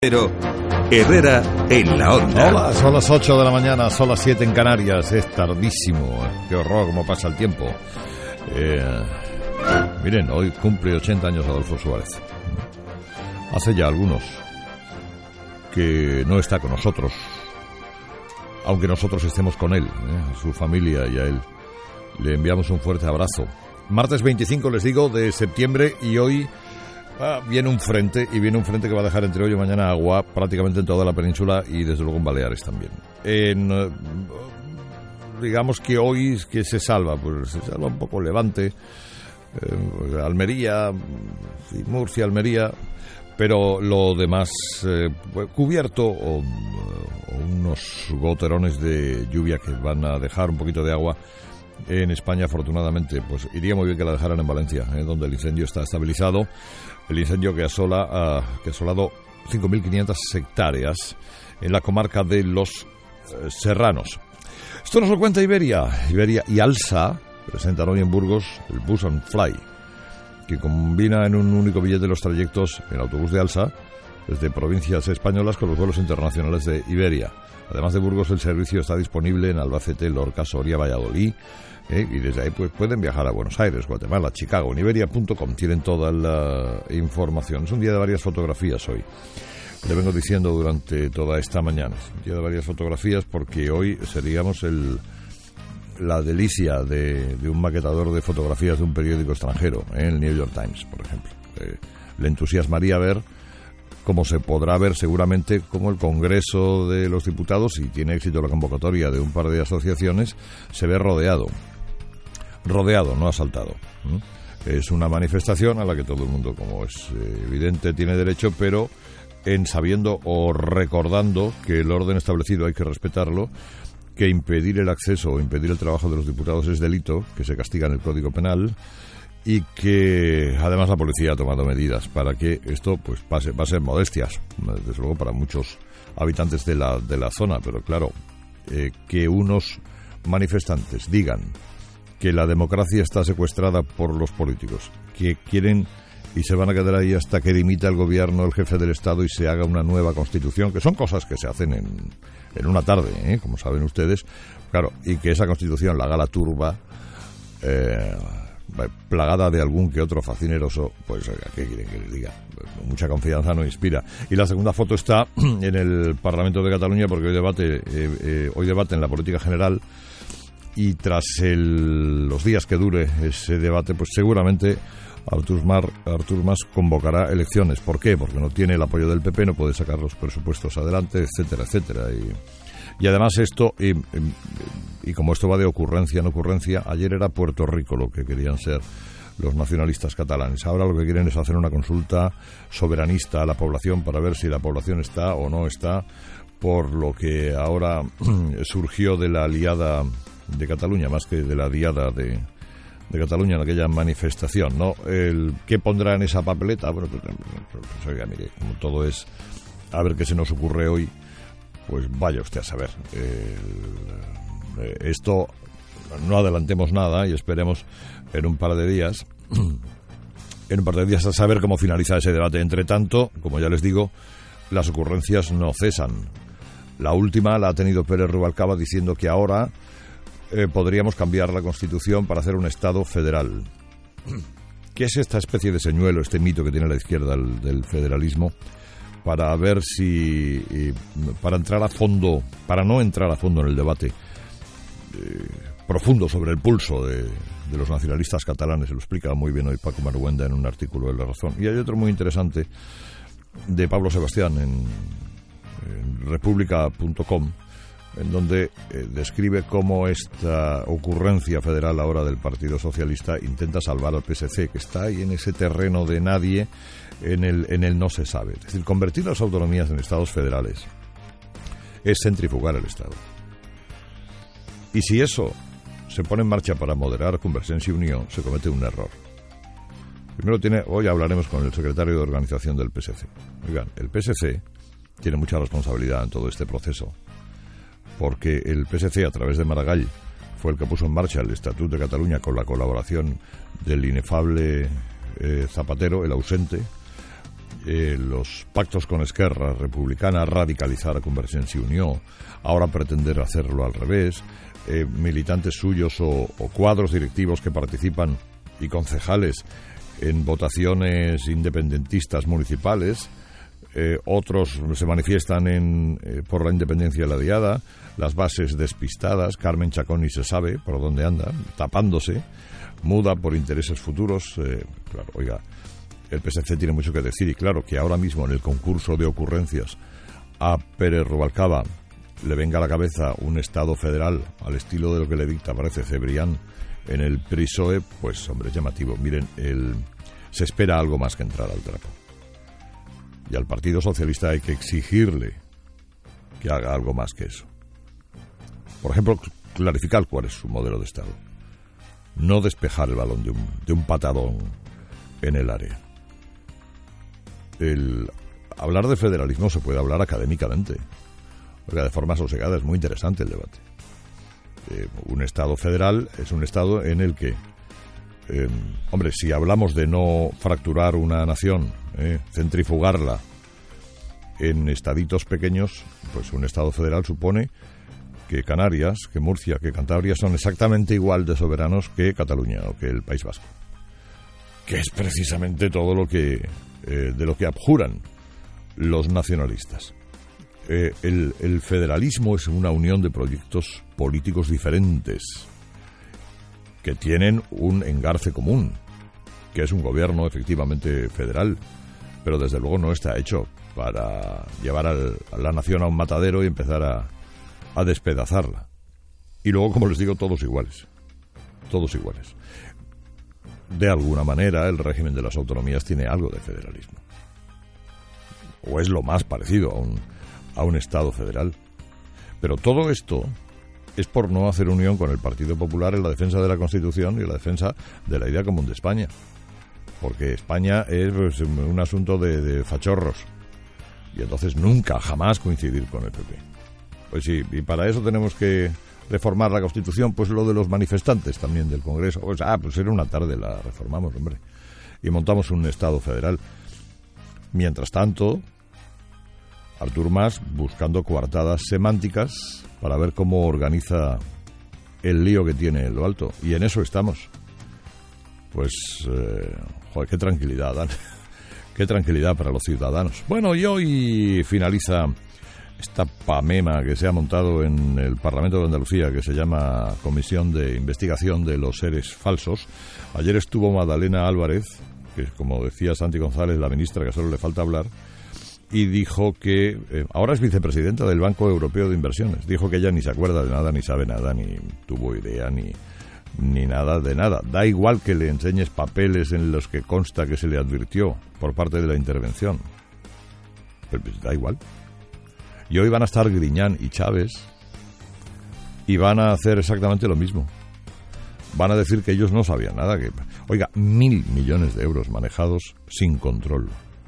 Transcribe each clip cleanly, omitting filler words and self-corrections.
Pero Herrera en la Onda. Hola, son las 8 de la mañana, son las 7 en Canarias, es tardísimo, qué horror cómo pasa el tiempo. Miren, hoy cumple 80 años Adolfo Suárez. Hace ya algunos que no está con nosotros, aunque nosotros estemos con él, a su familia y a él. Le enviamos un fuerte abrazo. Martes 25, les digo, de septiembre, y hoy viene un frente que va a dejar entre hoy y mañana agua prácticamente en toda la península y desde luego en Baleares también. Digamos que hoy que se salva un poco Levante, Almería, Murcia, Almería, pero lo demás cubierto o unos goterones de lluvia que van a dejar un poquito de agua en España. Afortunadamente, pues iría muy bien que la dejaran en Valencia, donde el incendio está estabilizado. El incendio que ha asolado 5.500 hectáreas en la comarca de los Serranos. Esto nos lo cuenta Iberia y Alsa presentan hoy en Burgos el Bus and Fly, que combina en un único billete los trayectos en autobús de Alsa desde provincias españolas con los vuelos internacionales de Iberia. Además de Burgos, el servicio está disponible en Albacete, Lorca, Soria, Valladolid, y desde ahí pues pueden viajar a Buenos Aires, Guatemala, Chicago. En iberia.com tienen toda la información. Es un día de varias fotografías hoy. Le vengo diciendo durante toda esta mañana. Un día de varias fotografías porque hoy seríamos la delicia de un maquetador de fotografías de un periódico extranjero, el New York Times, por ejemplo. Le entusiasmaría ver, como se podrá ver seguramente, como el Congreso de los Diputados, si tiene éxito la convocatoria de un par de asociaciones, se ve rodeado, no asaltado. Es una manifestación a la que todo el mundo, como es evidente, tiene derecho, pero en sabiendo o recordando que el orden establecido hay que respetarlo, que impedir el acceso o impedir el trabajo de los diputados es delito, que se castiga en el Código Penal, y que además la policía ha tomado medidas para que esto pues va a ser modestias, desde luego para muchos habitantes de la zona, pero claro, que unos manifestantes digan que la democracia está secuestrada por los políticos, que quieren y se van a quedar ahí hasta que dimita el gobierno, el jefe del Estado, y se haga una nueva constitución, que son cosas que se hacen en una tarde, como saben ustedes, claro, y que esa constitución la haga la turba, plagada de algún que otro facineroso, pues ¿qué quieren que les diga? Mucha confianza no inspira. Y la segunda foto está en el Parlamento de Cataluña, porque hoy debate en la política general, y tras los días que dure ese debate, pues seguramente Artur Mas convocará elecciones. ¿Por qué? Porque no tiene el apoyo del PP, no puede sacar los presupuestos adelante, etcétera, etcétera. Y además esto, y como esto va de ocurrencia en ocurrencia, ayer era Puerto Rico lo que querían ser los nacionalistas catalanes. Ahora lo que quieren es hacer una consulta soberanista a la población para ver si la población está o no está, por lo que ahora surgió de la aliada de Cataluña, más que de la diada de Cataluña en aquella manifestación, ¿no? ¿Qué pondrá en esa papeleta? Bueno, pues oiga, mire, como todo es a ver qué se nos ocurre hoy, pues vaya usted a saber. Esto no adelantemos nada y esperemos en un par de días a saber cómo finaliza ese debate. Entre tanto, como ya les digo, las ocurrencias no cesan. La última la ha tenido Pérez Rubalcaba diciendo que ahora podríamos cambiar la Constitución para hacer un Estado federal. ¿Qué es esta especie de señuelo, este mito que tiene la izquierda del federalismo? Para ver si, para no entrar a fondo en el debate profundo sobre el pulso de los nacionalistas catalanes, se lo explica muy bien hoy Paco Marhuenda en un artículo de La Razón. Y hay otro muy interesante de Pablo Sebastián en república.com, en donde describe cómo esta ocurrencia federal ahora del Partido Socialista intenta salvar al PSC, que está ahí en ese terreno de nadie, en el no se sabe. Es decir, convertir las autonomías en estados federales es centrifugar el Estado. Y si eso se pone en marcha para moderar Convergencia y Unió, se comete un error. Primero hoy hablaremos con el secretario de organización del PSC. Oigan, el PSC tiene mucha responsabilidad en todo este proceso, porque el PSC, a través de Maragall, fue el que puso en marcha el Estatut de Cataluña con la colaboración del inefable Zapatero, el ausente, los pactos con Esquerra Republicana, radicalizar a Convergencia y Unió, ahora pretender hacerlo al revés, militantes suyos o cuadros directivos que participan y concejales en votaciones independentistas municipales, otros se manifiestan por la independencia de la diada, las bases despistadas, Carmen Chacón ni se sabe por dónde anda, tapándose, muda por intereses futuros. Claro, oiga, el PSC tiene mucho que decir y claro que ahora mismo en el concurso de ocurrencias a Pérez Rubalcaba le venga a la cabeza un Estado federal al estilo de lo que le dicta, parece, Cebrián en el PSOE, pues hombre, es llamativo. Miren, se espera algo más que entrar al trapo. Y al Partido Socialista hay que exigirle que haga algo más que eso. Por ejemplo, clarificar cuál es su modelo de Estado. No despejar el balón de un patadón en el área. Hablar de federalismo se puede hablar académicamente. Porque de forma sosegada es muy interesante el debate. Un Estado federal es un Estado en el que, hombre, si hablamos de no fracturar una nación, centrifugarla en estaditos pequeños, pues un Estado federal supone que Canarias, que Murcia, que Cantabria son exactamente igual de soberanos que Cataluña o que el País Vasco, que es precisamente todo lo que de lo que abjuran los nacionalistas. El federalismo es una unión de proyectos políticos diferentes que tienen un engarce común, que es un gobierno efectivamente federal, pero desde luego no está hecho para llevar a la nación a un matadero y empezar a despedazarla. Y luego, como les digo, todos iguales. Todos iguales. De alguna manera, el régimen de las autonomías tiene algo de federalismo. O es lo más parecido a un Estado federal. Pero todo esto es por no hacer unión con el Partido Popular en la defensa de la Constitución y en la defensa de la idea común de España. Porque España es pues, un asunto de fachorros. Y entonces nunca, jamás coincidir con el PP. Pues sí, y para eso tenemos que reformar la Constitución, pues lo de los manifestantes también del Congreso. Pues era una tarde, la reformamos, hombre. Y montamos un Estado federal. Mientras tanto, Artur Mas buscando coartadas semánticas para ver cómo organiza el lío que tiene en lo alto. Y en eso estamos. Pues, joder, qué tranquilidad dan. Qué tranquilidad para los ciudadanos. Bueno, y hoy finaliza esta pamema que se ha montado en el Parlamento de Andalucía, que se llama Comisión de Investigación de los Seres Falsos. Ayer estuvo Magdalena Álvarez, que como decía Santi González, la ministra, que solo le falta hablar, y dijo que, ahora es vicepresidenta del Banco Europeo de Inversiones, dijo que ella ni se acuerda de nada, ni sabe nada, ni tuvo idea, ni nada de nada. Da igual que le enseñes papeles en los que consta que se le advirtió por parte de la intervención. Pues da igual. Y hoy van a estar Griñán y Chávez y van a hacer exactamente lo mismo. Van a decir que ellos no sabían nada. Oiga, 1.000 millones de euros manejados sin control.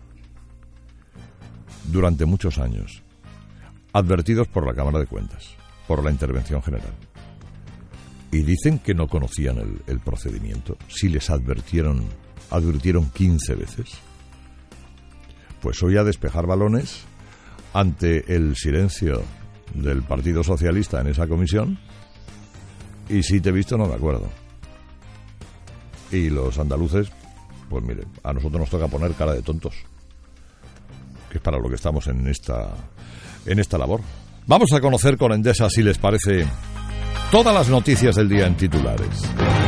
Durante muchos años. Advertidos por la Cámara de Cuentas, por la Intervención General. Y dicen que no conocían el procedimiento. Si les advirtieron 15 veces. Pues hoy a despejar balones ante el silencio del Partido Socialista en esa comisión. Y si te he visto no me acuerdo. Y los andaluces, pues mire, a nosotros nos toca poner cara de tontos, que es para lo que estamos en esta labor. Vamos a conocer con Endesa, si les parece, todas las noticias del día en titulares.